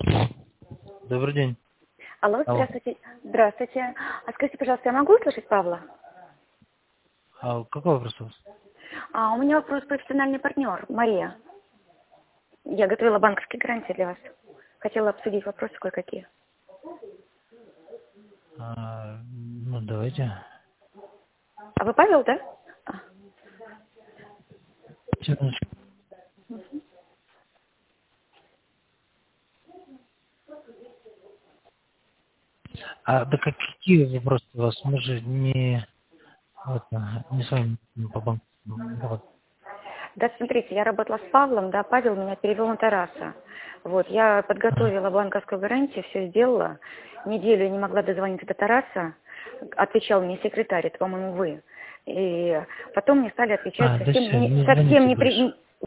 Добрый день. Алло, Алло. здравствуйте. Здравствуйте. А скажите, пожалуйста, я могу услышать Павла? А какой вопрос у вас? У меня вопрос профессиональный партнер, Мария. Я готовила банковские гарантии для вас. Хотела обсудить вопросы кое-какие. Ну, давайте. А вы Павел, да? Секундочку. Да какие вопросы у вас? Мы же не с вами по банку. Вот. Да, смотрите, я работала с Павлом, да, Павел меня перевел на Тараса. Вот, я Ага. подготовила банковскую гарантию, все сделала. Неделю я не могла дозвониться до Тараса. Отвечал мне секретарь, это, по-моему, вы. И потом мне стали отвечать Да все, не звоните совсем больше.